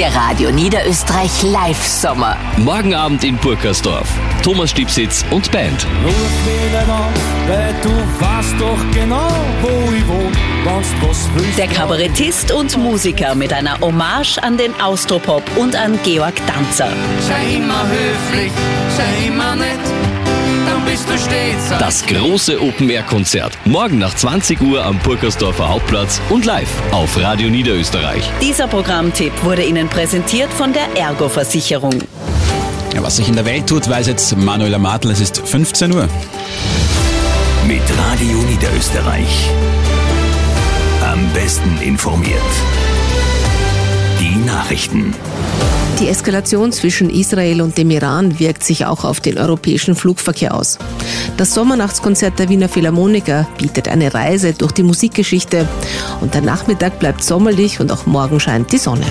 Der Radio Niederösterreich Live-Sommer. Morgen Abend in Burkersdorf. Thomas Stiepsitz und Band. Ruf mich an, weil du weißt doch genau, wo ich wohne, wenn's was willst. Der Kabarettist und Musiker mit einer Hommage an den Austropop und an Georg Danzer. Sei immer höflich, sei immer nett, dann bist du stets. Das große Open-Air-Konzert. Morgen nach 20 Uhr am Burkersdorfer Hauptplatz und live auf Radio Niederösterreich. Dieser Programmtipp wurde Ihnen präsentiert von der Ergo-Versicherung. Ja, was sich in der Welt tut, weiß jetzt Manuela Martl. Es ist 15 Uhr. Mit Radio Niederösterreich. Am besten informiert. Die Nachrichten. Die Eskalation zwischen Israel und dem Iran wirkt sich auch auf den europäischen Flugverkehr aus. Das Sommernachtskonzert der Wiener Philharmoniker bietet eine Reise durch die Musikgeschichte. Und der Nachmittag bleibt sommerlich und auch morgen scheint die Sonne.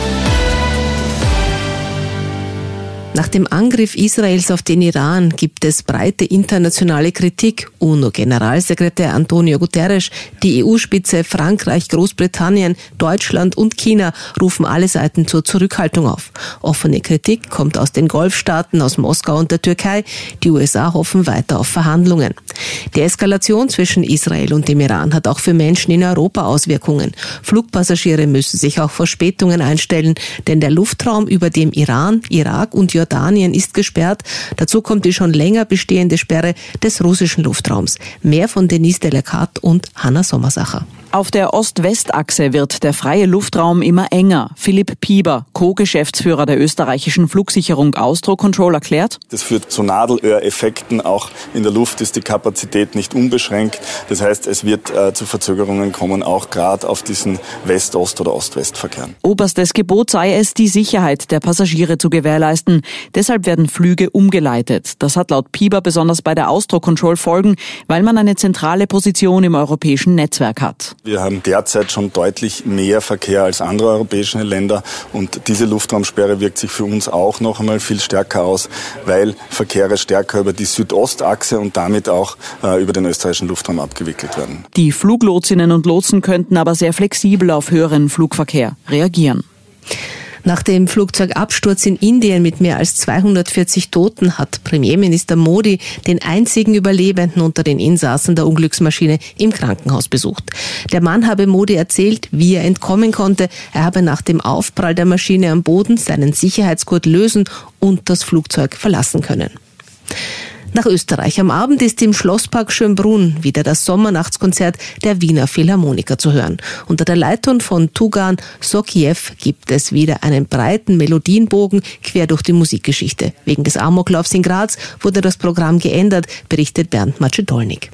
Nach dem Angriff Israels auf den Iran gibt es breite internationale Kritik. UNO-Generalsekretär Antonio Guterres, die EU-Spitze, Frankreich, Großbritannien, Deutschland und China rufen alle Seiten zur Zurückhaltung auf. Offene Kritik kommt aus den Golfstaaten, aus Moskau und der Türkei. Die USA hoffen weiter auf Verhandlungen. Die Eskalation zwischen Israel und dem Iran hat auch für Menschen in Europa Auswirkungen. Flugpassagiere müssen sich auch vor Verspätungen einstellen, denn der Luftraum über dem Iran, Irak und Jordanien ist gesperrt. Dazu kommt die schon länger bestehende Sperre des russischen Luftraums. Mehr von Denise Delacat und Hanna Sommersacher. Auf der Ost-West-Achse wird der freie Luftraum immer enger. Philipp Pieber, Co-Geschäftsführer der österreichischen Flugsicherung Austrocontrol, erklärt: Das führt zu Nadelöhreffekten. Auch in der Luft ist die Kapazität nicht unbeschränkt. Das heißt, es wird zu Verzögerungen kommen, auch gerade auf diesen West-Ost- oder Ost-West-Verkehren. Oberstes Gebot sei es, die Sicherheit der Passagiere zu gewährleisten. Deshalb werden Flüge umgeleitet. Das hat laut Pieber besonders bei der Austrocontrol Folgen, weil man eine zentrale Position im europäischen Netzwerk hat. Wir haben derzeit schon deutlich mehr Verkehr als andere europäische Länder und diese Luftraumsperre wirkt sich für uns auch noch einmal viel stärker aus, weil Verkehre stärker über die Südostachse und damit auch über den österreichischen Luftraum abgewickelt werden. Die Fluglotsinnen und Lotsen könnten aber sehr flexibel auf höheren Flugverkehr reagieren. Nach dem Flugzeugabsturz in Indien mit mehr als 240 Toten hat Premierminister Modi den einzigen Überlebenden unter den Insassen der Unglücksmaschine im Krankenhaus besucht. Der Mann habe Modi erzählt, wie er entkommen konnte. Er habe nach dem Aufprall der Maschine am Boden seinen Sicherheitsgurt lösen und das Flugzeug verlassen können. Nach Österreich. Am Abend ist im Schlosspark Schönbrunn wieder das Sommernachtskonzert der Wiener Philharmoniker zu hören. Unter der Leitung von Tugan Sokiev gibt es wieder einen breiten Melodienbogen quer durch die Musikgeschichte. Wegen des Amoklaufs in Graz wurde das Programm geändert, berichtet Bernd Macedolnik.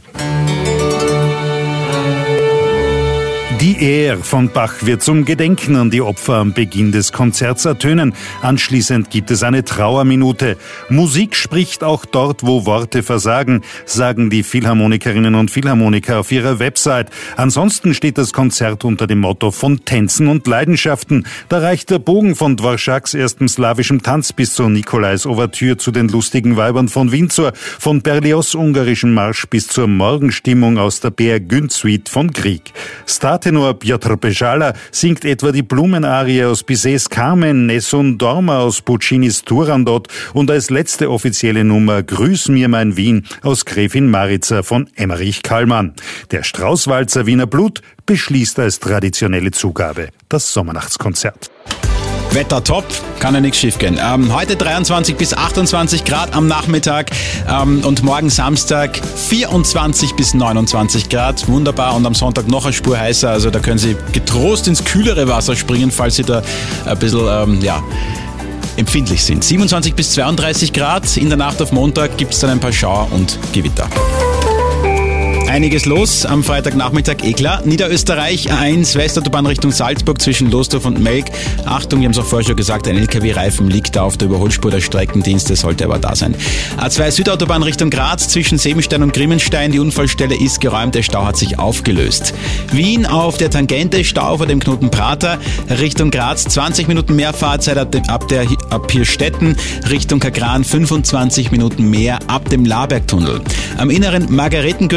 Die Ehr von Bach wird zum Gedenken an die Opfer am Beginn des Konzerts ertönen. Anschließend gibt es eine Trauerminute. Musik spricht auch dort, wo Worte versagen, sagen die Philharmonikerinnen und Philharmoniker auf ihrer Website. Ansonsten steht das Konzert unter dem Motto von Tänzen und Leidenschaften. Da reicht der Bogen von Dvoraks erstem slawischen Tanz bis zur Nikolais Ouvertüre zu den lustigen Weibern von Windsor, von Berlioz' ungarischen Marsch bis zur Morgenstimmung aus der Peer Gynt Suite von Grieg. Startenor Piotr Bejala singt etwa die Blumenarie aus Bizets Carmen, Nessun Dorma aus Puccinis Turandot und als letzte offizielle Nummer Grüß mir mein Wien aus Gräfin Maritza von Emmerich Kallmann. Der Straußwalzer Wiener Blut beschließt als traditionelle Zugabe das Sommernachtskonzert. Wetter top, kann ja nichts schief gehen. Heute 23 bis 28 Grad am Nachmittag und morgen Samstag 24 bis 29 Grad. Wunderbar, und am Sonntag noch eine Spur heißer. Also da können Sie getrost ins kühlere Wasser springen, falls Sie da ein bisschen empfindlich sind. 27 bis 32 Grad. In der Nacht auf Montag gibt es dann ein paar Schauer und Gewitter. Einiges los am Freitagnachmittag, klar. Niederösterreich A1 Westautobahn Richtung Salzburg zwischen Lostorf und Melk. Achtung, wir haben es auch vorher schon gesagt, ein LKW-Reifen liegt da auf der Überholspur der Streckendienste, sollte aber da sein. A2 Südautobahn Richtung Graz zwischen Sebenstein und Grimmenstein. Die Unfallstelle ist geräumt, der Stau hat sich aufgelöst. Wien auf der Tangente, Stau vor dem Knoten Prater. Richtung Graz 20 Minuten mehr Fahrzeit ab Hirstetten. Richtung Kagran 25 Minuten mehr ab dem Labergtunnel. Am inneren Margaretengürtel melden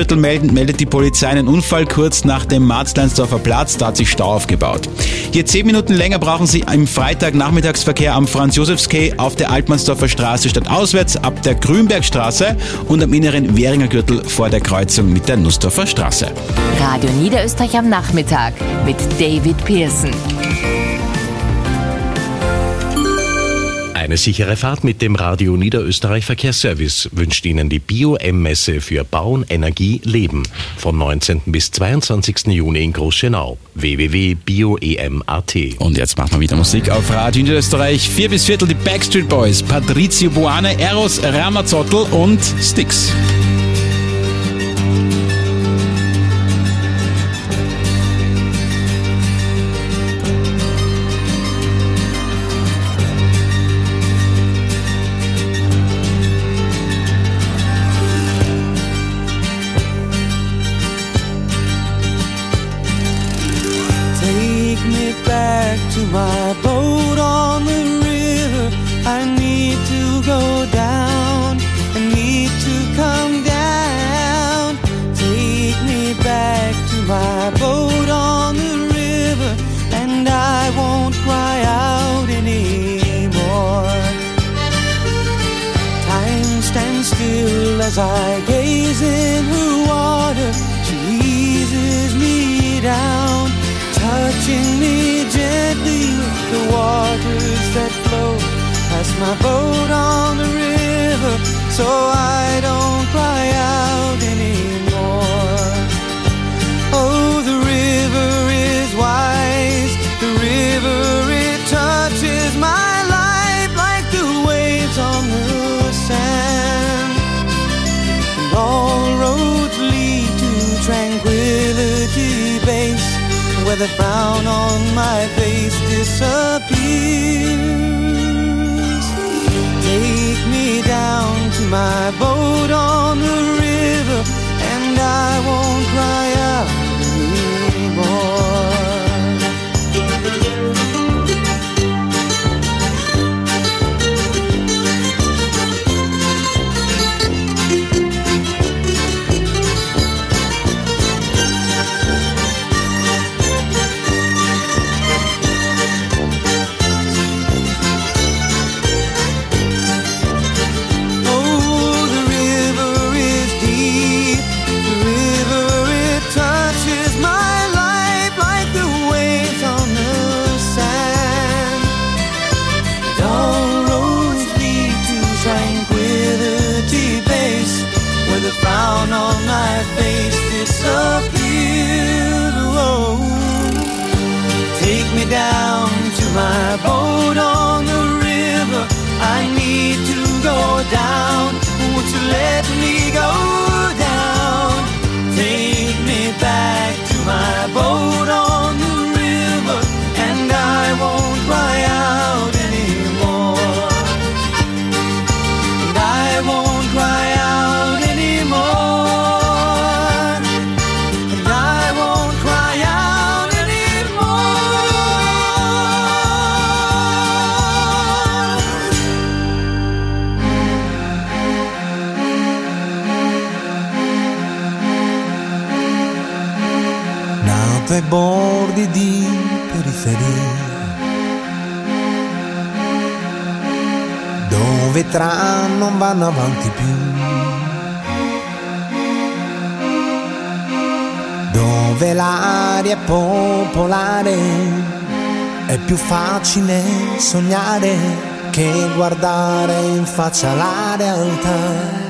München meldet die Polizei einen Unfall kurz nach dem Marzleinsdorfer Platz. Da hat sich Stau aufgebaut. Hier 10 Minuten länger brauchen Sie im Freitagnachmittagsverkehr am Franz-Josefs-Quai auf der Altmannsdorfer Straße stadtauswärts ab der Grünbergstraße und am inneren Währinger Gürtel vor der Kreuzung mit der Nussdorfer Straße. Radio Niederösterreich am Nachmittag mit David Pearson. Eine sichere Fahrt mit dem Radio Niederösterreich Verkehrsservice wünscht Ihnen die Bio-M-Messe für Bauen, Energie, Leben vom 19. bis 22. Juni in Großschönau. www.bioem.at. Und jetzt machen wir wieder Musik auf Radio Niederösterreich. 4 bis Viertel die Backstreet Boys, Patrizio Buane, Eros Ramazzottl und Styx. To my boat on the river, I need to go down, I need to come down. Take me back to my boat on the river, and I won't cry out anymore. Time stands still as I gaze in her water, she eases me down, touching me gently with the waters that flow past my boat on the river, so I don't cry out anymore. Oh, the river is wise, the river, it touches my life like the waves on the sand, and all roads lead to tranquility base, where the frown on my face disappears. Take me down to my boat on the river, and I won't cry out anymore. Frown on my face disappears. Oh, take me down to my boat on the river, I need to go down, won't you let me go down? Take me back to my boat on the river, and I won't cry out anymore. And I won't cry out anymore. Ai bordi di periferia, dove i tram non vanno avanti più, dove l'aria è popolare, è più facile sognare che guardare in faccia la realtà.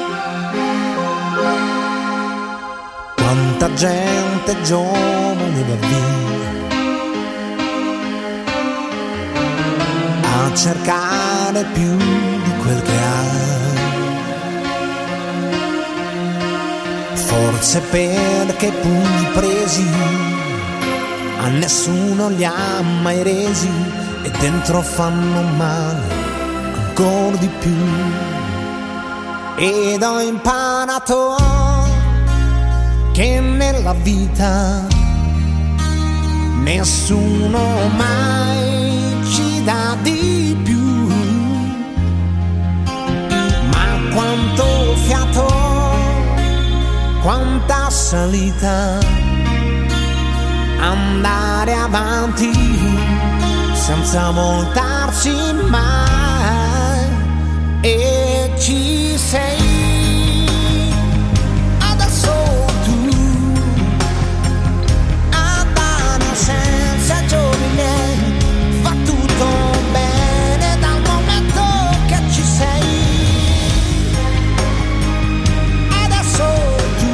Quanta gente giovane va via a cercare più di quel che ha, forse perché i pugni presi a nessuno li ha mai resi e dentro fanno male ancora di più. Ed ho imparato che nella vita nessuno mai ci dà di più, ma quanto fiato, quanta salita, andare avanti senza voltarsi mai, e ci sei adesso tu, andare senza giorni miei, fa tutto bene dal momento che ci sei. Adesso tu,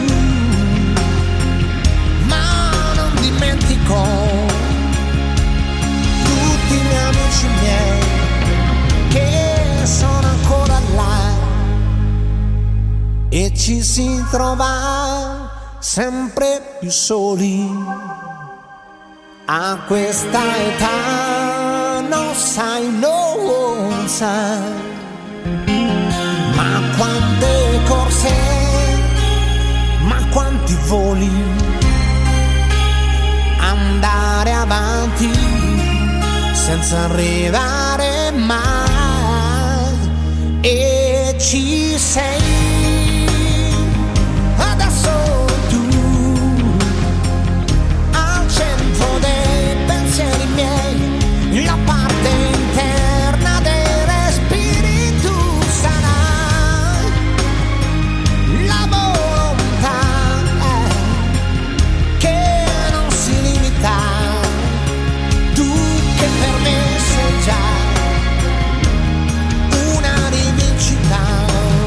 ma non dimentico tutti gli amici miei che sono ancora là, e ci si trova sempre più soli. A questa età non sai, non sai, ma quante corse, ma quanti voli, andare avanti senza arrivare mai, e ci sei adesso tu, al centro dei pensieri miei, la parte interna dei respiri, tu sarai la volontà che non si limita, tu che per me sei già una rivincita.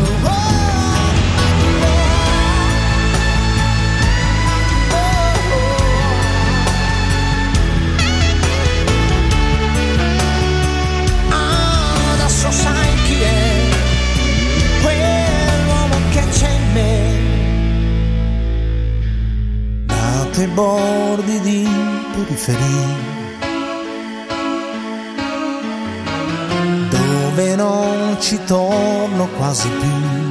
Adesso sai chi è quell'uomo che c'è in me, da quei bordi di periferia, dove non ci torno quasi più.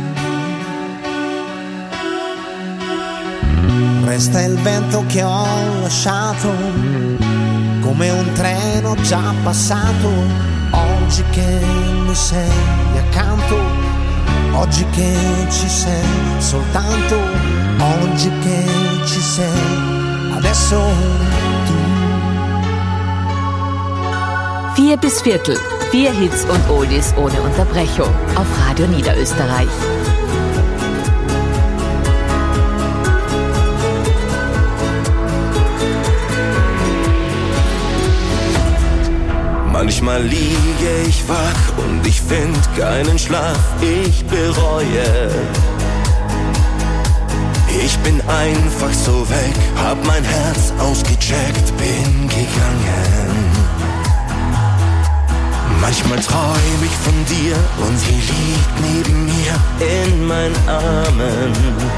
Resta il vento che ho lasciato, come un treno già passato. Oggi che mi sei accanto, oggi che ci sei soltanto, oggi che ci sei adesso tu. 4 bis Viertel. 4 Hits und Oldies ohne Unterbrechung auf Radio Niederösterreich. Manchmal liege ich wach und ich find keinen Schlaf, ich bereue. Ich bin einfach so weg, hab mein Herz ausgecheckt, bin gegangen. Manchmal träum ich von dir und sie liegt neben mir in meinen Armen.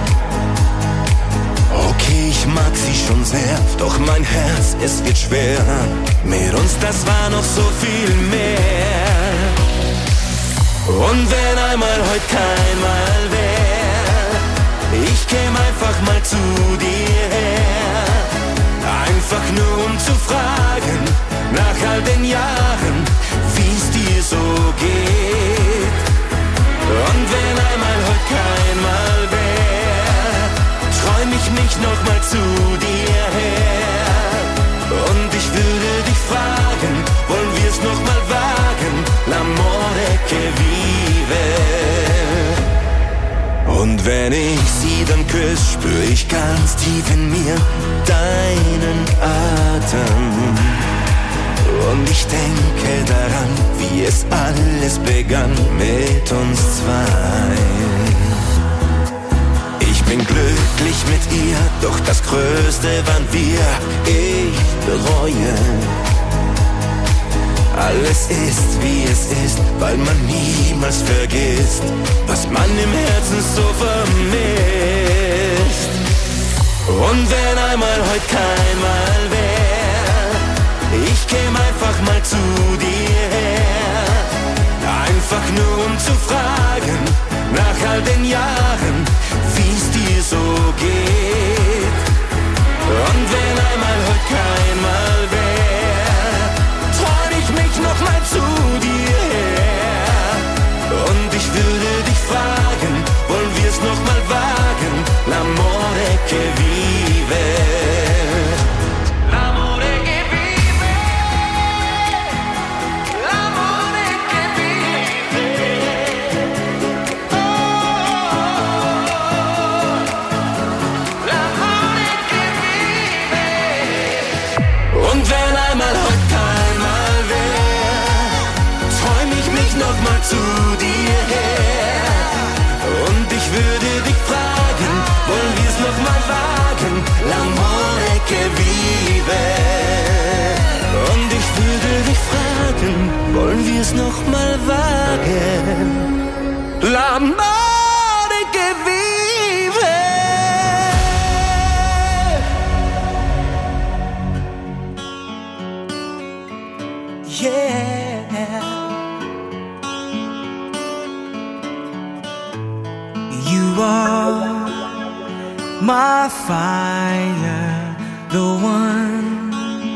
Okay, ich mag sie schon sehr, doch mein Herz, es wird schwer. Mit uns, das war noch so viel mehr. Und wenn einmal heute kein Mal wär, ich käm einfach mal zu dir her. Einfach nur um zu fragen, nach all den Jahren, wie's dir so geht. Und wenn einmal heute kein Mal wär, träum ich mich noch mal zu dir her. Und ich würde dich fragen, wollen wir's noch mal wagen? L'amore che vive. Und wenn ich sie dann küss, spür ich ganz tief in mir deinen Atem. Und ich denke daran, wie es alles begann mit uns zwei. Ich bin glücklich mit ihr, doch das Größte waren wir. Ich bereue. Alles ist, wie es ist, weil man niemals vergisst, was man im Herzen so vermisst. Und wenn einmal heute kein Mal wär, ich käm einfach mal zu dir her. Einfach nur um zu fragen, nach all den Jahren, wie's dir so geht. Und wenn einmal heute kein Mal wär, träum ich mich noch mal zu dir her. Und ich würde dich fragen, wollen wir's noch mal wagen? L'amore che zu dir her. Und ich würde dich fragen, wollen wir's noch mal wagen? L'amore che vive. Und ich würde dich fragen, wollen wir's noch mal wagen? L'amore che vive. Yeah. You are my fire, the one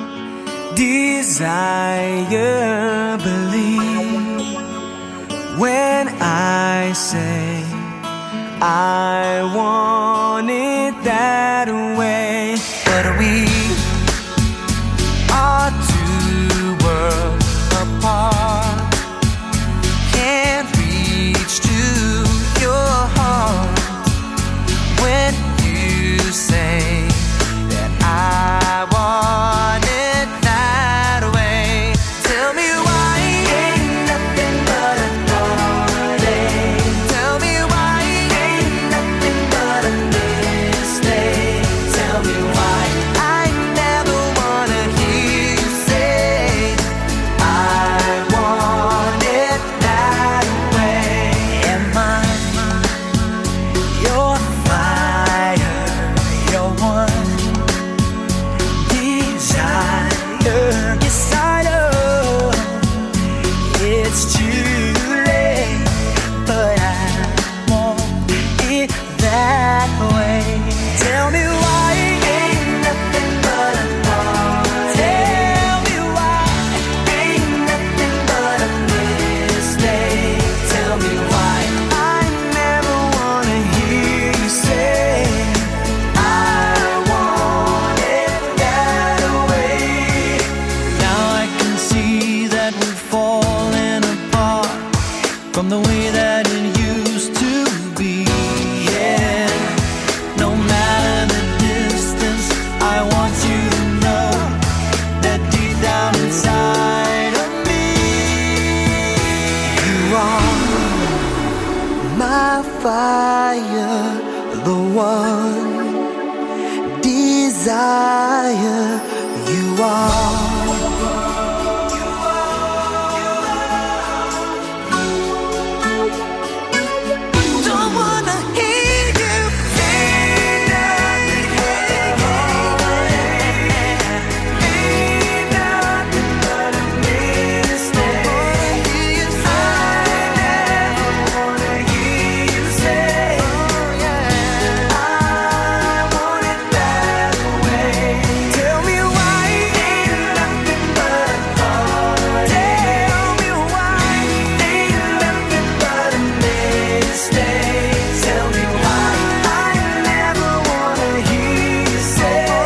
desire. Believe when I say I want it that way. But we are two worlds apart, can't reach to your heart when you say that I want it that way. Tell me why ain't nothing but a heartache. Tell me why ain't nothing but a mistake. Tell me why I never wanna hear you say I want it that way. Am I your fire, your one desire? Yes, I know it's too late, but I want it that way. Tell me why ain't nothing but a heartache. Tell me why ain't nothing but a mistake. Tell me why I never wanna hear you say I want it that way. Now I can see that we're falling apart from the way that it used to be. Yeah, no matter the distance, I want you to know that deep down inside of me, you are my fire, the one desire. You are. Don't wanna hear you say nothing. Ain't nothing but a mistake. I never wanna hear you say I want it that way. Tell me why ain't nothing but a heartache. Tell me why ain't nothing but a mistake. Tell me why I never wanna hear you say I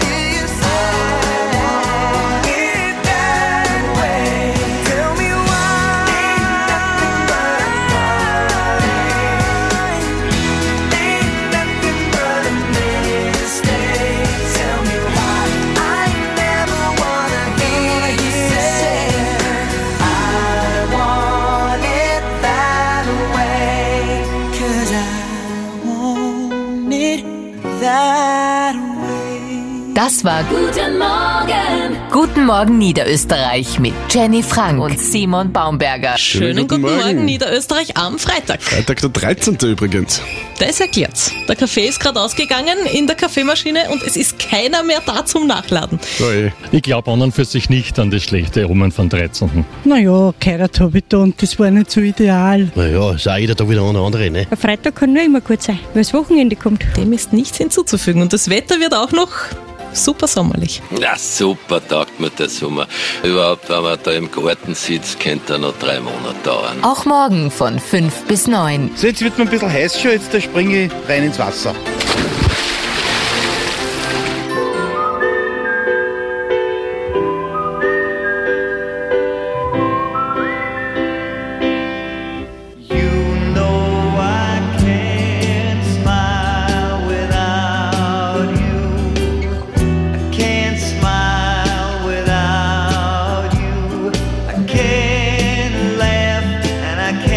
want it that way. Tell me why ain't nothing but a heartache. Ain't nothing but a mistake. Tell me why I never wanna hear you say I want it that way. 'Cause I want it that way. Das war Guten Morgen! Guten Morgen Niederösterreich mit Jenny Frank und Simon Baumberger. Schönen guten Morgen Niederösterreich am Freitag. Freitag der 13. übrigens. Das erklärt's. Der Kaffee ist gerade ausgegangen in der Kaffeemaschine und es ist keiner mehr da zum Nachladen. Ich glaube an und für sich nicht an das schlechte Omen von 13. Naja, gehört habe ich da und das war nicht so ideal. Naja, ist auch jeder da wieder eine andere, ne? Der Freitag kann nur immer gut sein, weil das Wochenende kommt. Dem ist nichts hinzuzufügen und das Wetter wird auch noch super sommerlich. Ja, super taugt mir der Sommer. Überhaupt, wenn man da im Garten sitzt, könnte er noch 3 Monate dauern. Auch morgen von 5 bis 9. So, jetzt wird mir ein bisschen heiß schon, jetzt springe ich rein ins Wasser. I can't laugh and I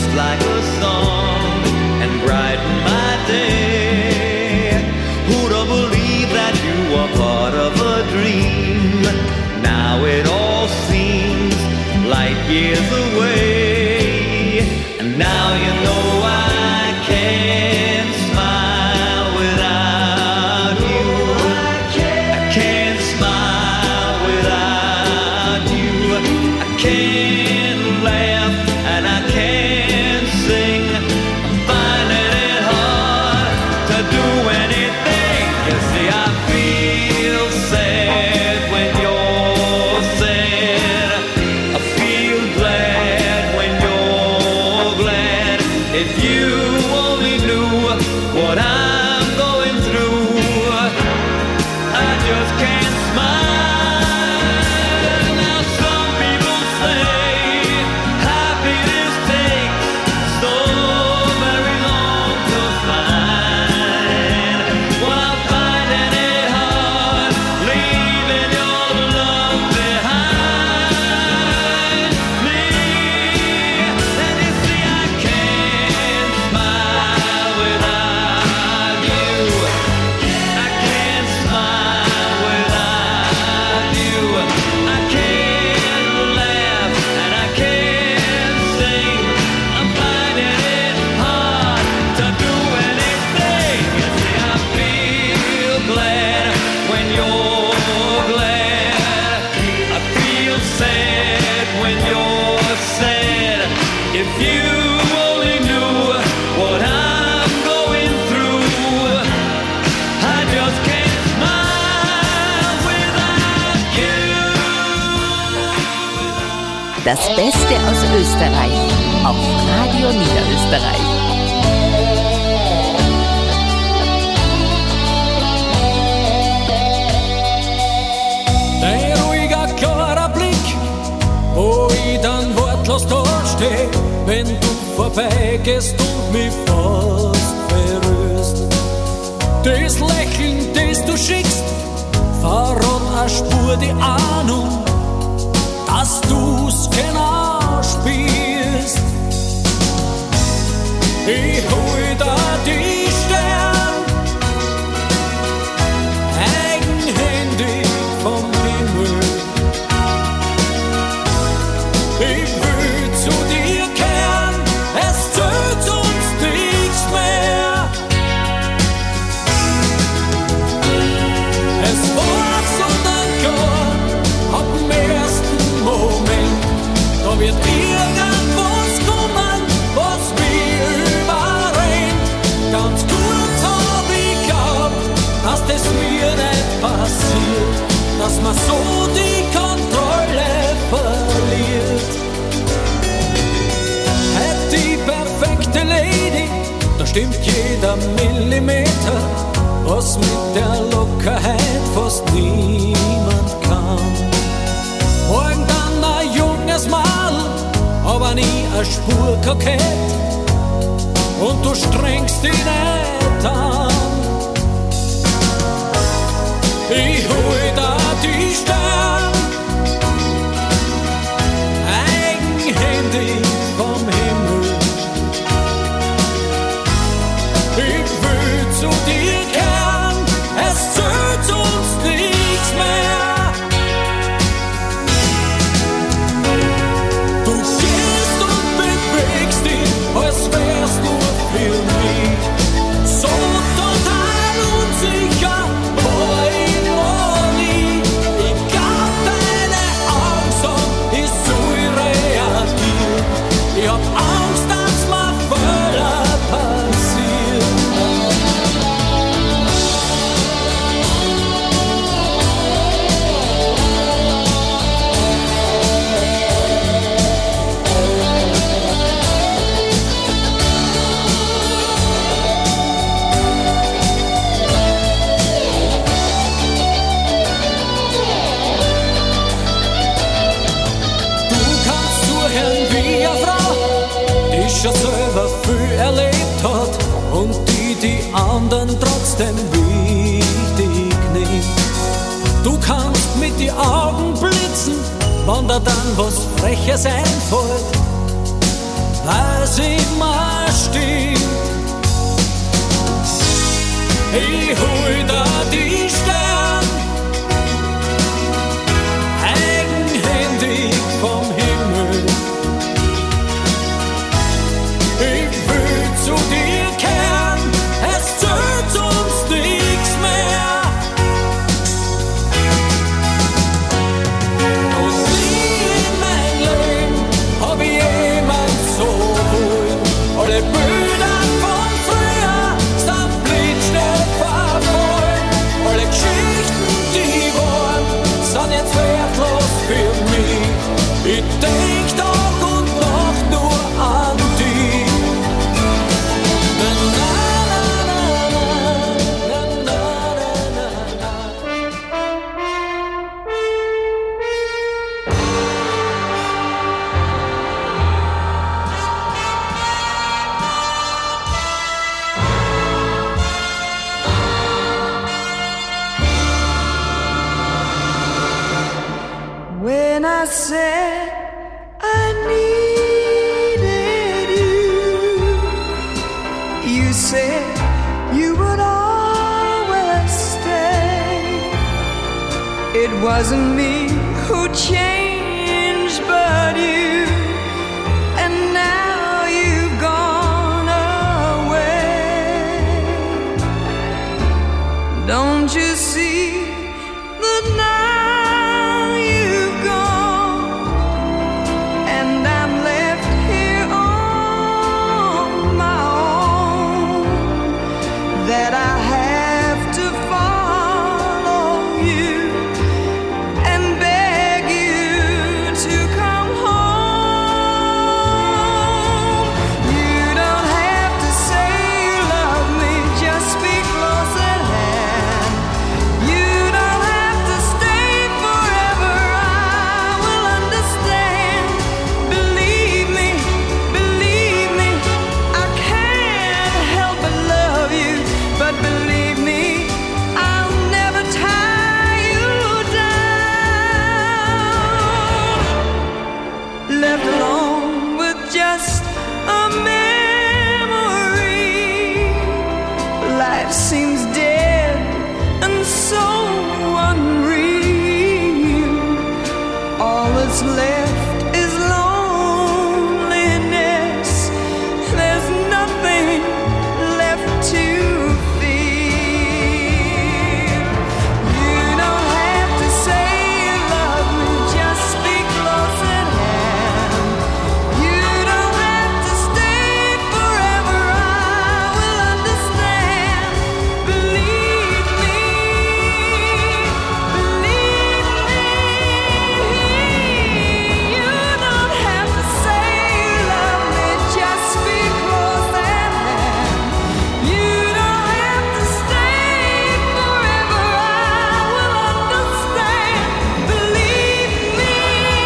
just like a song and brighten my day. Who'd have believed that you were part of a dream? Now it all seems light years away, and now you know I can't smile without you. I can't smile without you. I can't laugh and I can't sing. I'm finding it hard to do anything. You see, I feel sad when you're sad. I feel glad when you're glad. If you only knew what I'm going through, I just can't smile. Now some people say happiness takes so very long to find. Well, I'm finding it hard leaving your love behind me. And you see, I can't smile without you. I can't smile without you. I can't laugh and I can't sing. I'm finding it hard to do anything. You see, I feel glad when you're glad. I feel sad when you're sad. If you only knew what I'm going through, I just can't smile without you. Das Beste aus Österreich auf Radio Niederösterreich. Dein ruhiger, klarer Blick, wo ich dann wortlos dort steh, wenn du vorbeigehst und mich fast berührst. Das Lächeln, das du schickst, verrat eine Spur die Ahnung, dass du's genau spürst. Ich hol da die Sterne, eigenhändig vom Himmel. Ich will zu dir kehren, es tut uns nichts mehr. Es war so dann klar, ab dem ersten Moment, da wird irgendwas kommen, was mich überrennt. Ganz kurz hab ich geglaubt, dass das mir nicht passiert, dass man so die Kontrolle verliert. Hätt die perfekte Lady, da stimmt jeder Millimeter, was mit der Lockerheit fast niemand kann. Morgen dann ein junges Mal, aber nie eine Spur kokett, und du strengst dich nicht an. Ich hol da die Sterne, eigenhändig vom Himmel. Ich will zu dir kehren, es tut uns nichts mehr. Du gehst und bewegst dich, als wärst nur für mich. So total unsicher war ich noch nie. Ich glaub, deine Augen sagen, ich soll reagieren. Ich hab Angst, dass mir Fehler passieren. Du kannst zuhören wie eine Frau, die schon selber viel erlebt hat und die anderen trotzdem wichtig nimmt. Du kannst mit die Augen blitzen, wenn dir dann was Freches einfällt. lass ihn mal stehen. Ich hol da die Stern, eigenhändig vom Himmel. Ich will zu dir kehren, es tut uns nichts mehr. Und nie in mein Leben hab ich jemand so wohl. Alle Bilder von früher sind blitzschnell verfallen. Alle Geschichten, die waren, sind jetzt wertlos für mich. Ich denk Tag und Nacht nur an dich. When I said I needed you, you said you would always stay. It wasn't me who changed, but you, and now you've gone away. Don't you see that now you've gone, and I'm left here on my own, that I have to follow you and beg you to come home. You don't have to say you love me, just speak close at hand. You don't have to stay forever, I will understand. Believe me, I can't help but love you. But believe me, I'll never tie you down. Left alone with just a memory, life seems dead and so unreal. All that's left is loneliness. There's nothing left to feel. You don't have to say you love me, just speak close at hand. You don't have to stay forever, I will understand. Believe me, you don't have to say you love me, just speak close at hand. You don't have to stay forever, I will understand. Believe me,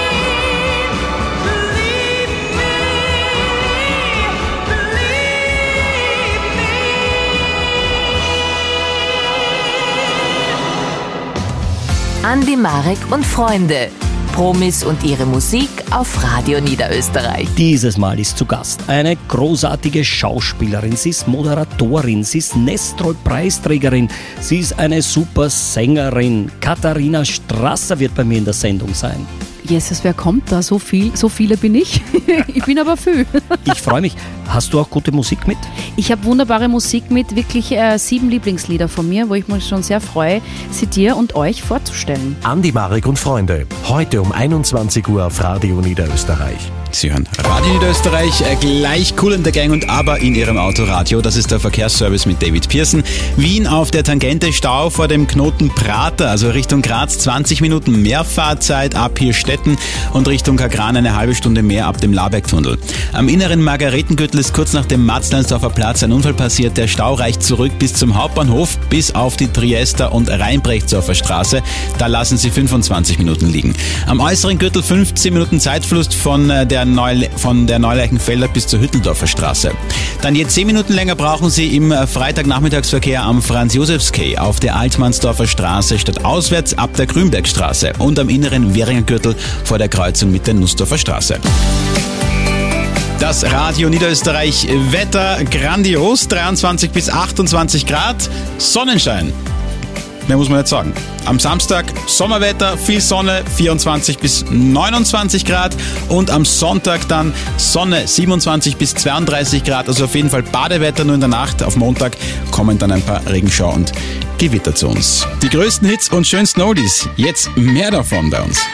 Andi Marek und Freunde. Promis und ihre Musik auf Radio Niederösterreich. Dieses Mal ist zu Gast eine großartige Schauspielerin, sie ist Moderatorin, sie ist Nestroy-Preisträgerin, sie ist eine super Sängerin. Katharina Strasser wird bei mir in der Sendung sein. Jesus, wer kommt da? So viele bin ich. Ich bin aber viel. Ich freue mich. Hast du auch gute Musik mit? Ich habe wunderbare Musik mit, wirklich 7 Lieblingslieder von mir, wo ich mich schon sehr freue, sie dir und euch vorzustellen. Andi Marek und Freunde, heute um 21 Uhr auf Radio Niederösterreich. Sie hören Radio Niederösterreich, gleich Cool in the Gang und aber in Ihrem Autoradio. Das ist der Verkehrsservice mit David Pearson. Wien auf der Tangente, Stau vor dem Knoten Prater, also Richtung Graz 20 Minuten mehr Fahrzeit ab Hirstetten und Richtung Kagran eine halbe Stunde mehr ab dem Labergtunnel. Am inneren Margaretengürtel ist kurz nach dem Matzleinsdorfer Platz ein Unfall passiert. Der Stau reicht zurück bis zum Hauptbahnhof, bis auf die Triester und Rheinbrechtsdorfer Straße. Da lassen Sie 25 Minuten liegen. Am äußeren Gürtel 15 Minuten Zeitverlust von der Neuleichenfelder bis zur Hütteldorfer Straße. Dann je 10 Minuten länger brauchen Sie im Freitagnachmittagsverkehr am Franz-Josefs-Quai auf der Altmannsdorfer Straße statt auswärts ab der Grünbergstraße und am inneren Währinger Gürtel vor der Kreuzung mit der Nussdorfer Straße. Das Radio Niederösterreich Wetter grandios, 23 bis 28 Grad, Sonnenschein. Mehr muss man nicht sagen. Am Samstag Sommerwetter, viel Sonne, 24 bis 29 Grad und am Sonntag dann Sonne, 27 bis 32 Grad, also auf jeden Fall Badewetter nur in der Nacht. Auf Montag kommen dann ein paar Regenschauer und Gewitter zu uns. Die größten Hits und schönsten Oldies, jetzt mehr davon bei uns.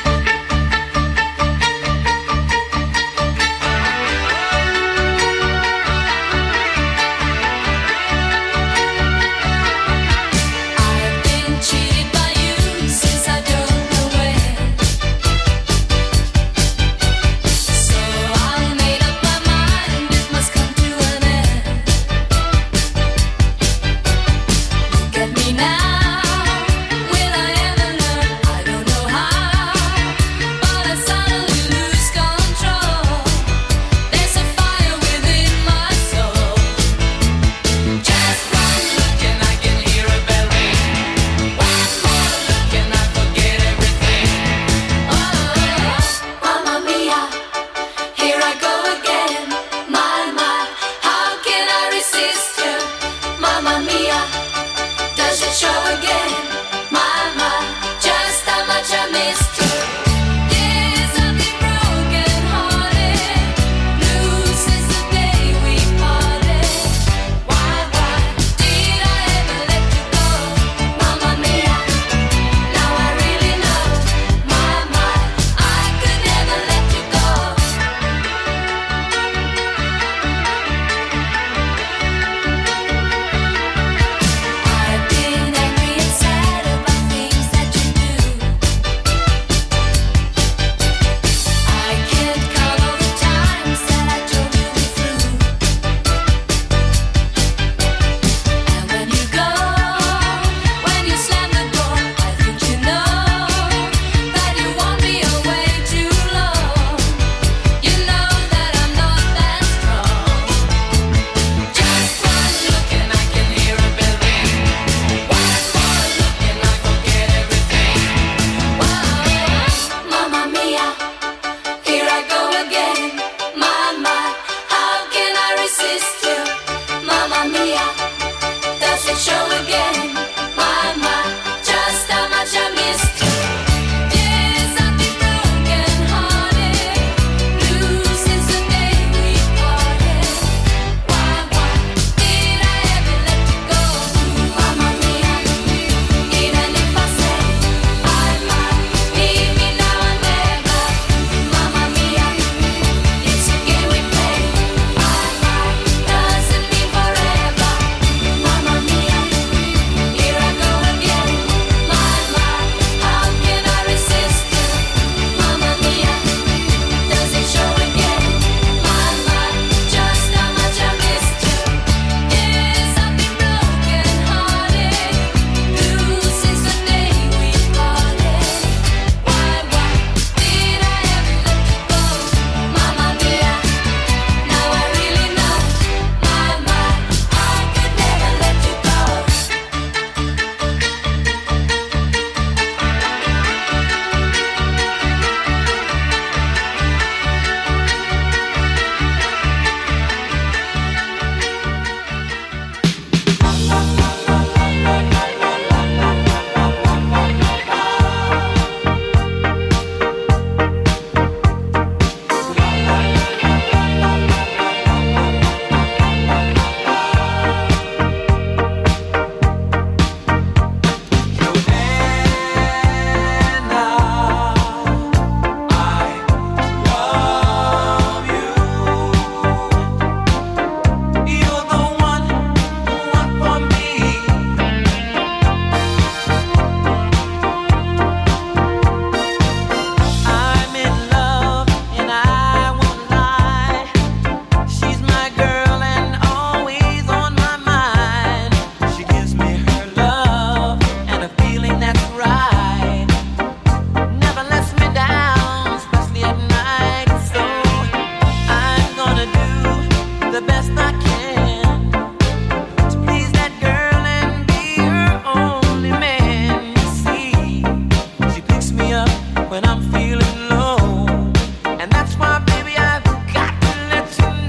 when I'm feeling low. And that's why, baby, I've got to let you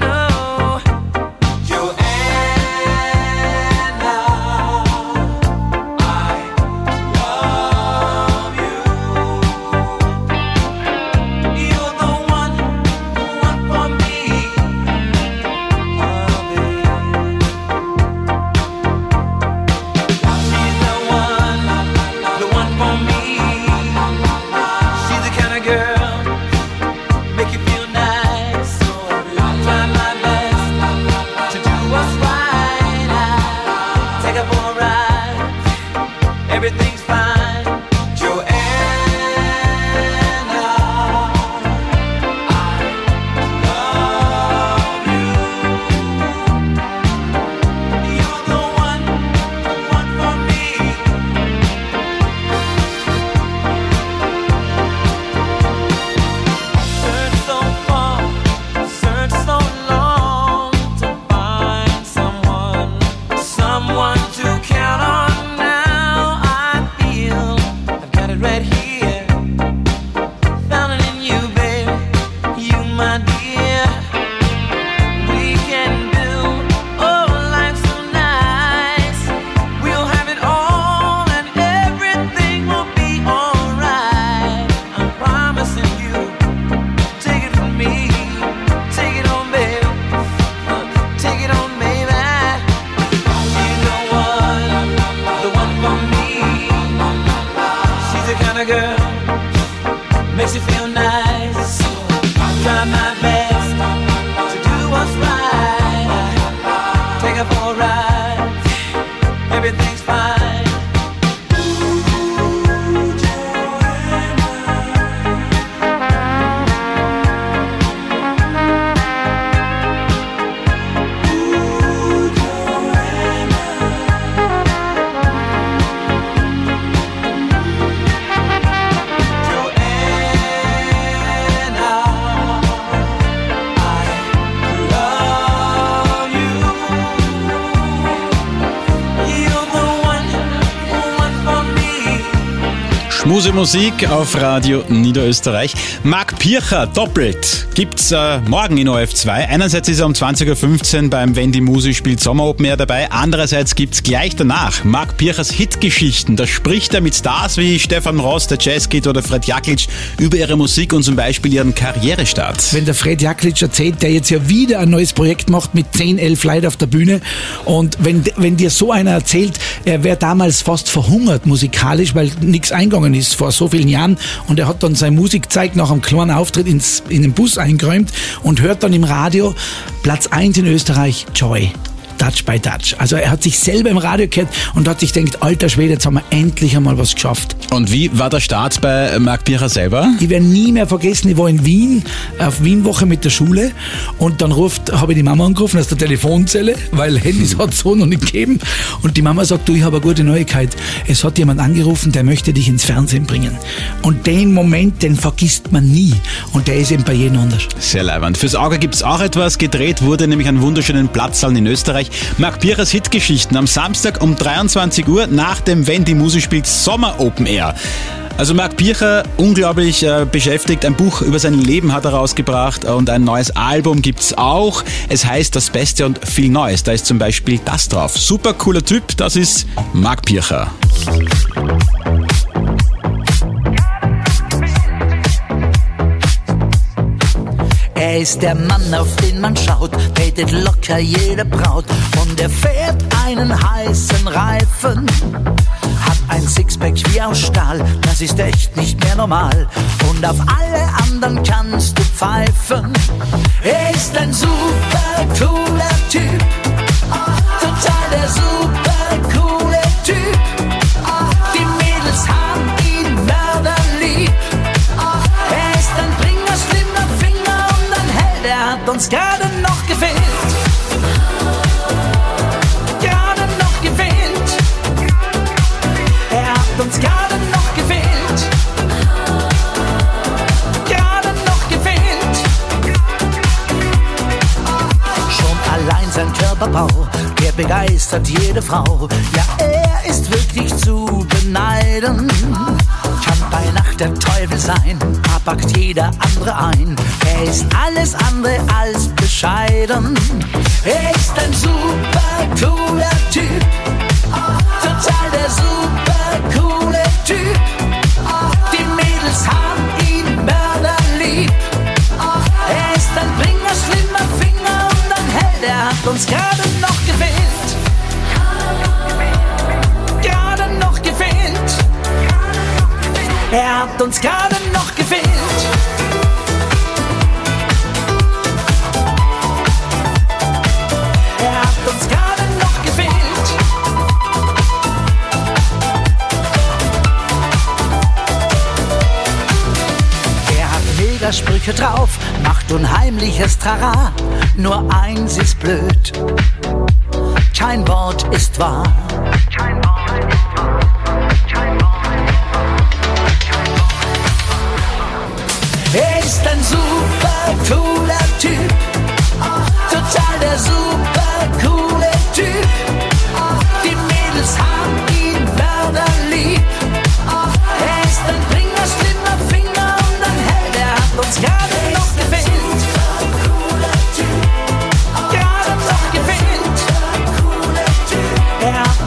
Musik auf Radio Niederösterreich. Marc Pircher, doppelt, gibt's morgen in ORF2. Einerseits ist er um 20.15 Uhr beim Wenn die Musik spielt Sommer Open Air dabei. Andererseits gibt's gleich danach Marc Pirchers Hitgeschichten. Da spricht er mit Stars wie Stefan Ross, der Jazzkid oder Fred Jaklic über ihre Musik und zum Beispiel ihren Karrierestart. Wenn der Fred Jaklic erzählt, der jetzt ja wieder ein neues Projekt macht mit 10, 11 Leuten auf der Bühne, und wenn dir so einer erzählt, er wäre damals fast verhungert musikalisch, weil nichts eingegangen ist vor so vielen Jahren, und er hat dann seine Musik gezeigt, nach einem kleinen Auftritt in den Bus eingeräumt und hört dann im Radio Platz 1 in Österreich, Joy. Touch by Touch. Also er hat sich selber im Radio gehört und hat sich gedacht, alter Schwede, jetzt haben wir endlich einmal was geschafft. Und wie war der Start bei Marc Pircher selber? Ich werde nie mehr vergessen, ich war in Wien, auf Wienwoche mit der Schule, und dann habe ich die Mama angerufen aus der Telefonzelle, weil Handys hat es so noch nicht gegeben, und die Mama sagt, du, ich habe eine gute Neuigkeit. Es hat jemand angerufen, der möchte dich ins Fernsehen bringen. Und den Moment, den vergisst man nie, und der ist eben bei jedem anders. Sehr leibend. Fürs Auge gibt's auch etwas. Gedreht wurde nämlich an wunderschönen Platzsaalen in Österreich. Marc Pirchers Hitgeschichten am Samstag um 23 Uhr nach dem Wenn die Musik spielt Sommer Open Air. Also Marc Pircher, unglaublich beschäftigt. Ein Buch über sein Leben hat er rausgebracht und ein neues Album gibt's auch. Es heißt Das Beste und viel Neues. Da ist zum Beispiel das drauf. Super cooler Typ, das ist Marc Pircher. Er ist der Mann, auf den man schaut, datet locker jede Braut, und er fährt einen heißen Reifen, hat ein Sixpack wie aus Stahl, das ist echt nicht mehr normal, und auf alle anderen kannst du pfeifen. Er ist ein super cooler Typ, total der super coole Typ, die Mädels haben ihn mörderlieb, er ist ein Bringer, schlimmer Finger und ein Held, er hat uns gerade noch gefehlt. Gerade noch gefehlt. Er hat uns gerade noch gefehlt. Gerade noch gefehlt. Schon allein sein Körperbau, der begeistert jede Frau. Ja, er ist wirklich zu beneiden. Kann bei Nacht der Teufel sein, er packt jeder andere ein. Er ist alles andere als bescheiden. Er ist ein super cooler Typ, total der super coole Typ. Die Mädels haben ihn mörderlieb. Er ist ein Bringer, schlimmer Finger und ein Held. Er hat uns gerade noch gefehlt. Gerade noch gefehlt. Er hat uns gerade noch gefehlt. Er hat uns gerade noch gefehlt. Er hat Megasprüche drauf, macht unheimliches Trara. Nur eins ist blöd, kein Wort ist wahr. Er ist ein super cooler Typ, total der super coole Typ. Die Mädels haben ihn mörderlieb. Er ist ein Bringer, schlimmer Finger und ein Held. Er hat uns gerade noch gefehlt. Gerade noch gefehlt. Er hat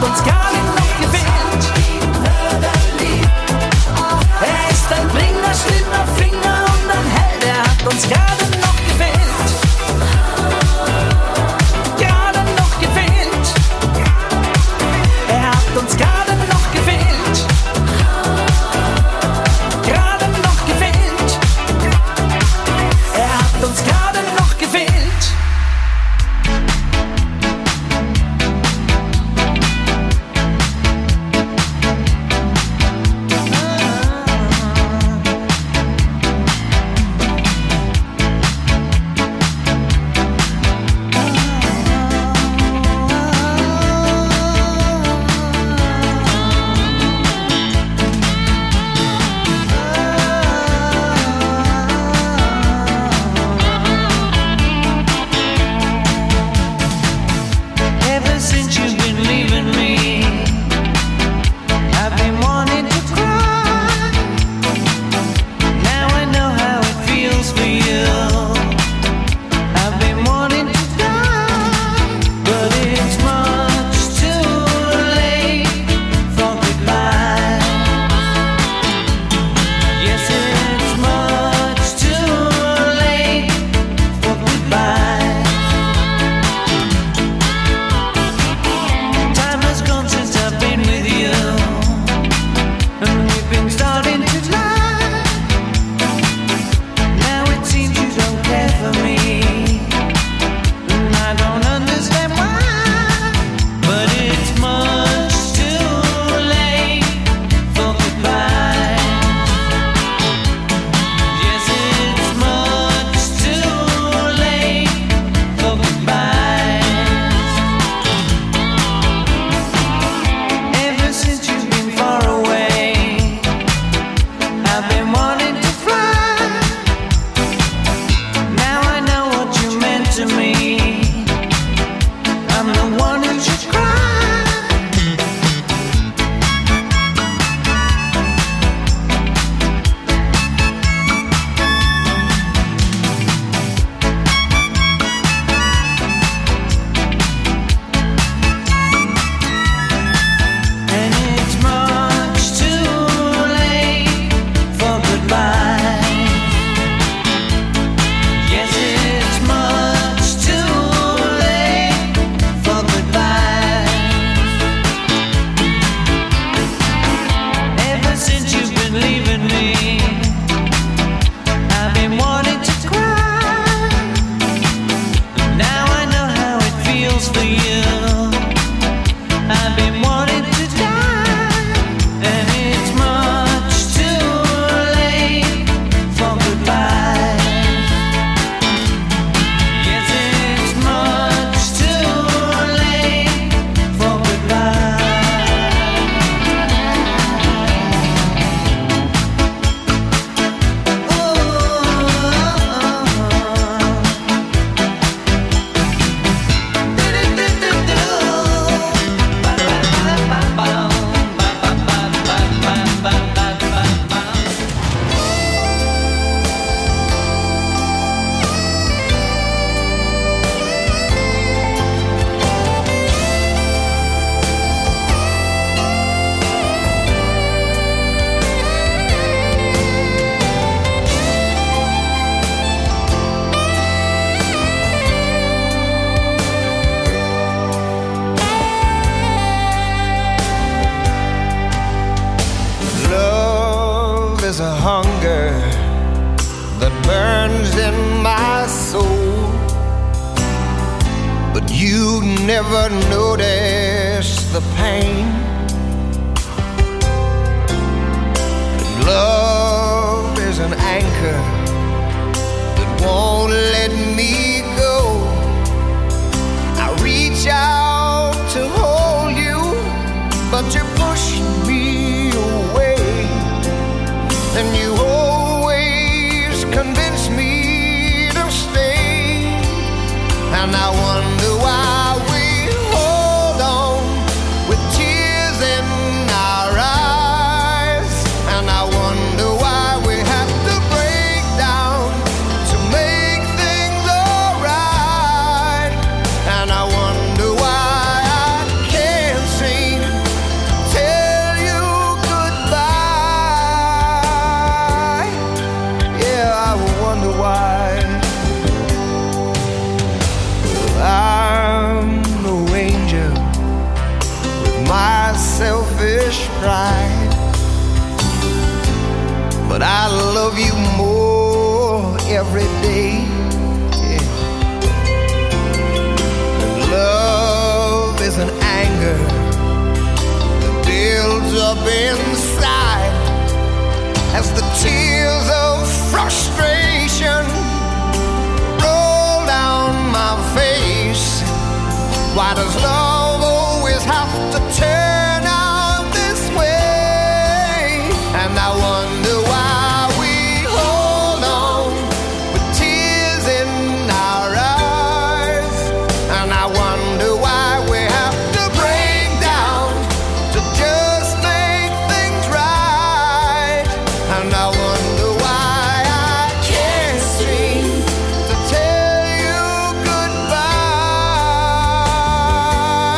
close for you. I've been wanting to die, and it's much too late for goodbye. Yes, it's much too late for goodbye. Love is a hunger that burns in my soul, but you never notice the pain. And love is an anchor that won't let me go. I reach out to hold you, but you push me away. And you always convince me to stay. And I wonder why we hold on with tears in our eyes. And I wonder why we have to break down to make things alright. And I wonder why I can't seem to tell you goodbye. Yeah, I wonder why. I'm no angel with my selfish pride, but I love you more every day. Yeah. And love is an anger that builds up inside as the tears of frustration roll down my face. Why does love always have to turn out this way? And I wonder why we hold on with tears in our eyes. And I wonder why we have to break down to just make things right. And I wonder why I can't seem to tell you goodbye.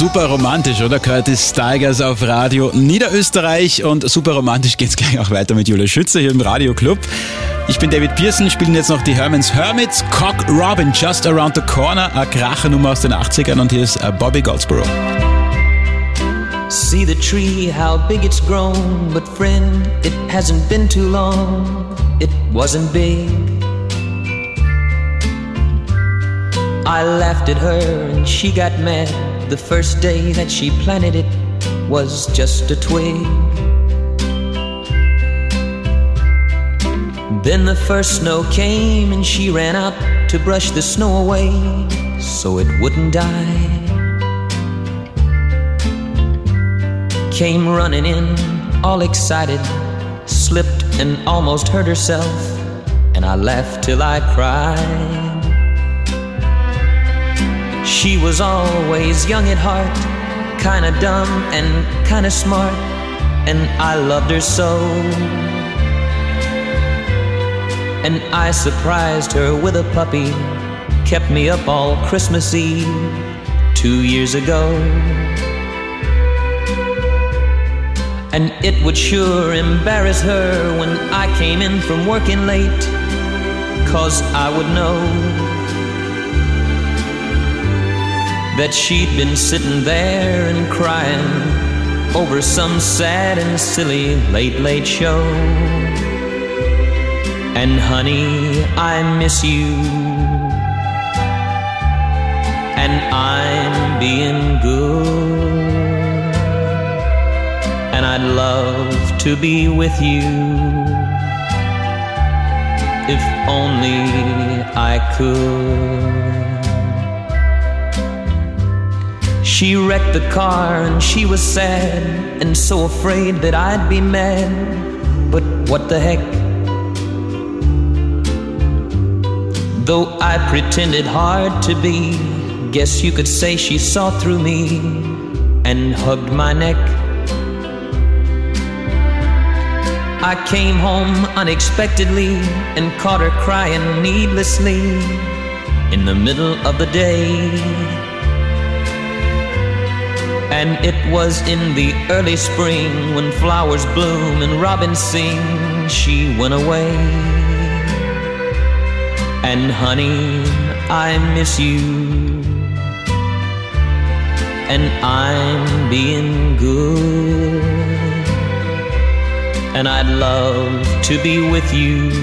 Super romantisch, oder? Curtis Stigers auf Radio Niederösterreich und super romantisch geht's gleich auch weiter mit Julia Schütze hier im Radio Club. Ich bin David Pearson, spielen jetzt noch die Herman's Hermits, Cock Robin, Just Around the Corner, eine Krachernummer aus den 80ern und hier ist Bobby Goldsboro. See the tree, how big it's grown, but friend, it hasn't been too long, it wasn't big. I laughed at her and she got mad. The first day that she planted it was just a twig. Then the first snow came and she ran out to brush the snow away so it wouldn't die. Came running in, all excited, slipped and almost hurt herself, and I laughed till I cried. She was always young at heart, kinda dumb and kinda smart, and I loved her so. And I surprised her with a puppy, kept me up all Christmas Eve 2 years ago. And it would sure embarrass her when I came in from working late, 'cause I would know that she'd been sitting there and crying over some sad and silly late show. And honey, I miss you, and I'm being good, and I'd love to be with you if only I could. She wrecked the car and she was sad and so afraid that I'd be mad, but what the heck? Though I pretended hard to be, guess you could say she saw through me and hugged my neck. I came home unexpectedly and caught her crying needlessly in the middle of the day. And it was in the early spring when flowers bloom and robins sing, she went away. And honey, I miss you, and I'm being good, and I'd love to be with you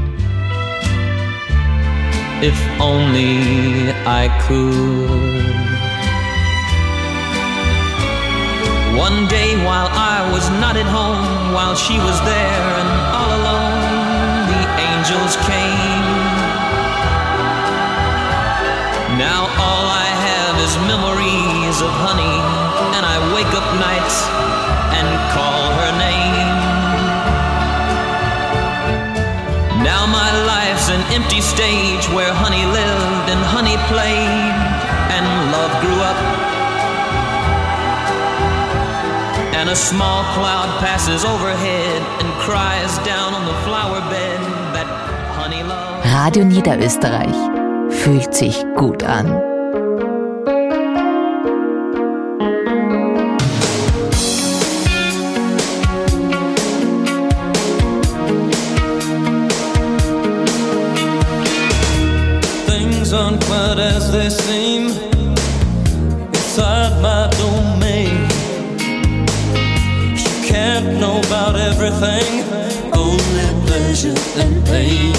if only I could. One day while I was not at home, while she was there and all alone, the angels came. Now all I have is memories of honey, and I wake up nights and call her name. Now my life's an empty stage where honey lived and honey played and love grew up. And a small cloud passes overhead and cries down on the flower bed that honey love. Radio Niederösterreich. Fühlt sich gut an. Things aren't quite as they seem inside my domain. You can't know about everything, only pleasure and pain.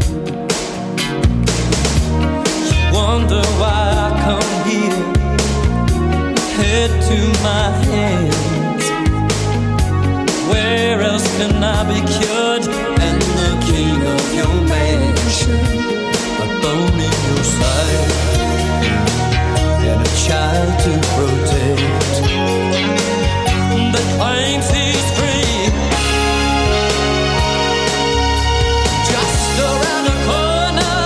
Wonder why I come here, head to my hands. Where else can I be cured? And the king of your mansion, a bone in your side, and a child to protect that claims he's free. Just around the corner,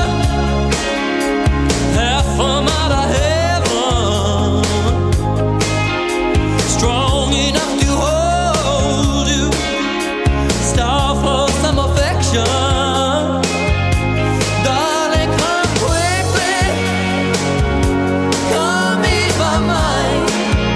from out of heaven, strong enough to hold you, star for some affection. Darling, come quickly, come ease my mind.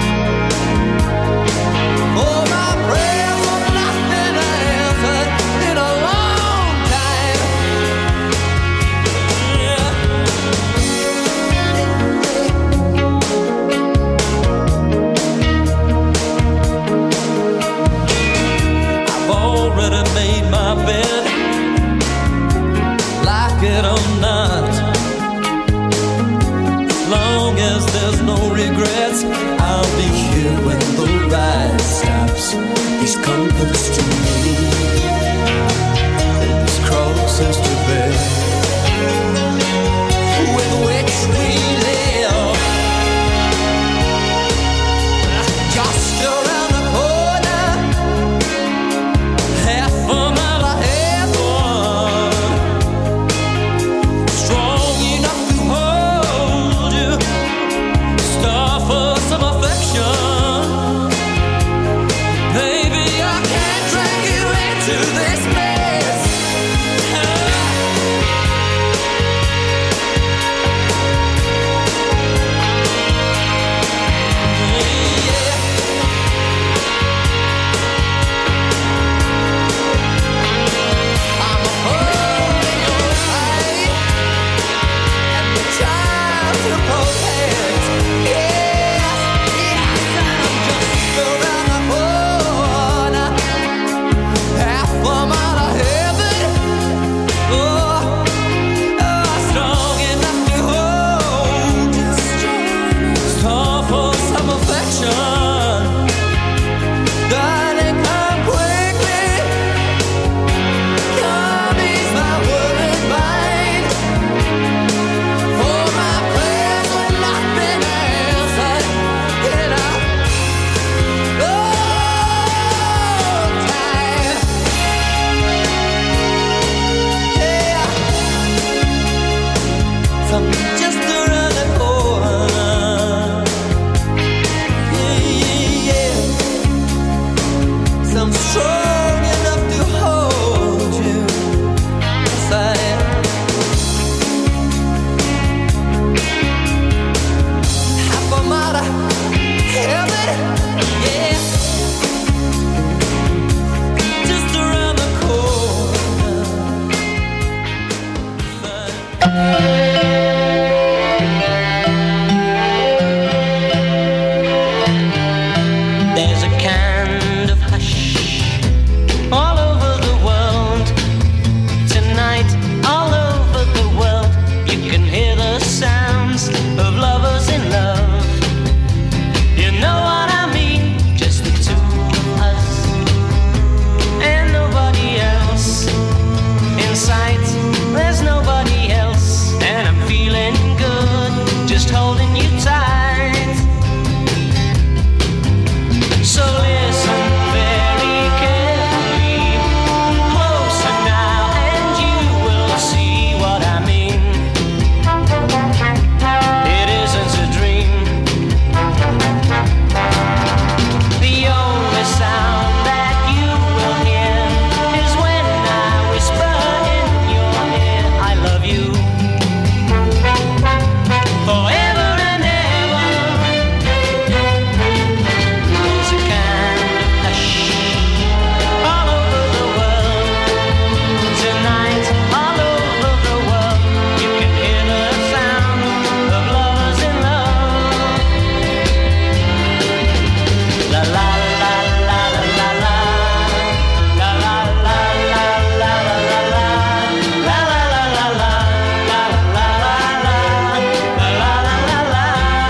regrets. I'll be here when the ride stops. He's come close to me. This cross is to bear, with which we live. Just around the corner, half a mile ahead, strong enough to hold you, star for some affection. Baby, I can't drag you into this mess. Just around the corner, some strong enough to hold you. Yes, I am. Half a mile of heaven, yeah. Just around the corner. There's a kind of hush all over the world tonight, all over the world. You can hear the sounds of lovers in love. You know what I mean? Just the two of us and nobody else. In sight, there's nobody else, and I'm feeling good, just holding you tight. So listen very carefully, closer now, and you will see what I mean. It isn't a dream. The only sound that you will hear is when I whisper in your ear, I love you. Forever and ever. There's a kind of hush all over the world tonight, all over the world. You can hear the sound of lovers in love. La la la la la la la, la la la la la la la la, la la la la la, la la la la la, la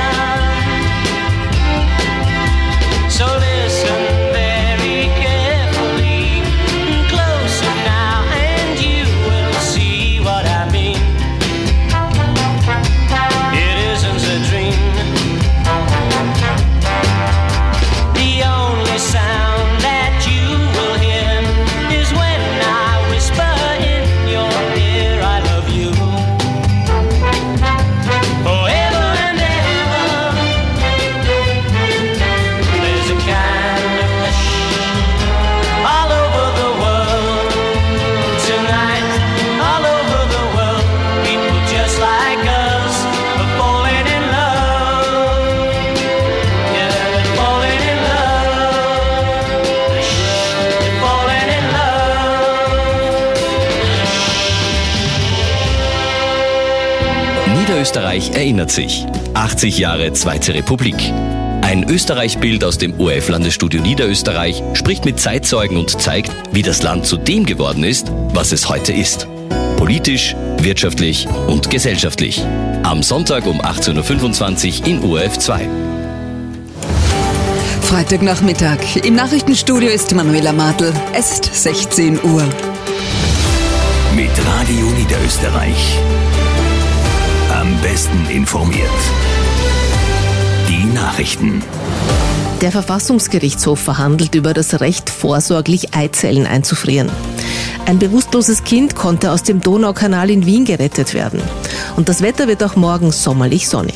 la. So listen very carefully, closer now, and you will see what I mean. It isn't a dream. The only sound that you will hear is when I whisper in your ear, I love you. Forever and ever. There's a kind of hush all over the world tonight, all over the world. People just like us are falling in love. Yeah, they're falling in love. They're falling in love. Niederösterreich erinnert sich. 80 Jahre Zweite Republik. Ein Österreich-Bild aus dem ORF-Landesstudio Niederösterreich spricht mit Zeitzeugen und zeigt, wie das Land zu dem geworden ist, was es heute ist. Politisch, wirtschaftlich und gesellschaftlich. Am Sonntag um 18.25 Uhr in ORF 2. Freitagnachmittag. Im Nachrichtenstudio ist Manuela Martl. Es ist 16 Uhr. Mit Radio Niederösterreich. Am besten informiert. Die Nachrichten. Der Verfassungsgerichtshof verhandelt über das Recht, vorsorglich Eizellen einzufrieren. Ein bewusstloses Kind konnte aus dem Donaukanal in Wien gerettet werden. Und das Wetter wird auch morgen sommerlich sonnig.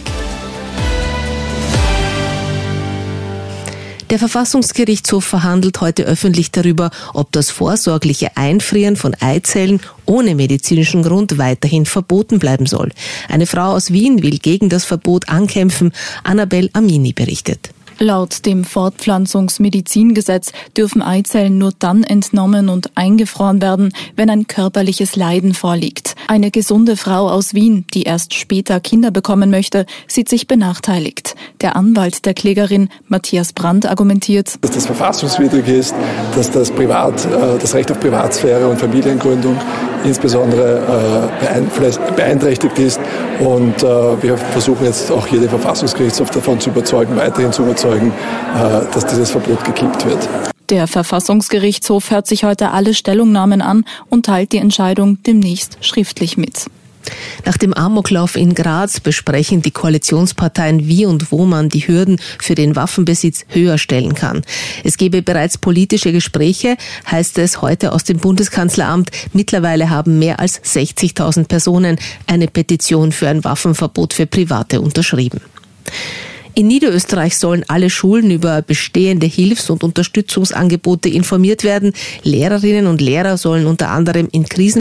Der Verfassungsgerichtshof verhandelt heute öffentlich darüber, ob das vorsorgliche Einfrieren von Eizellen ohne medizinischen Grund weiterhin verboten bleiben soll. Eine Frau aus Wien will gegen das Verbot ankämpfen. Annabel Amini berichtet. Laut dem Fortpflanzungsmedizingesetz dürfen Eizellen nur dann entnommen und eingefroren werden, wenn ein körperliches Leiden vorliegt. Eine gesunde Frau aus Wien, die erst später Kinder bekommen möchte, sieht sich benachteiligt. Der Anwalt der Klägerin, Matthias Brandt, argumentiert, dass das verfassungswidrig ist, dass das Recht auf Privatsphäre und Familiengründung insbesondere beeinträchtigt ist. Und wir versuchen jetzt auch hier den Verfassungsgerichtshof davon zu überzeugen, weiterhin zu überzeugen, dass dieses Verbot gekippt wird. Der Verfassungsgerichtshof hört sich heute alle Stellungnahmen an und teilt die Entscheidung demnächst schriftlich mit. Nach dem Amoklauf in Graz besprechen die Koalitionsparteien, wie und wo man die Hürden für den Waffenbesitz höher stellen kann. Es gebe bereits politische Gespräche, heißt es heute aus dem Bundeskanzleramt. Mittlerweile haben mehr als 60.000 Personen eine Petition für ein Waffenverbot für Private unterschrieben. In Niederösterreich sollen alle Schulen über bestehende Hilfs- und Unterstützungsangebote informiert werden. Lehrerinnen und Lehrer sollen unter anderem in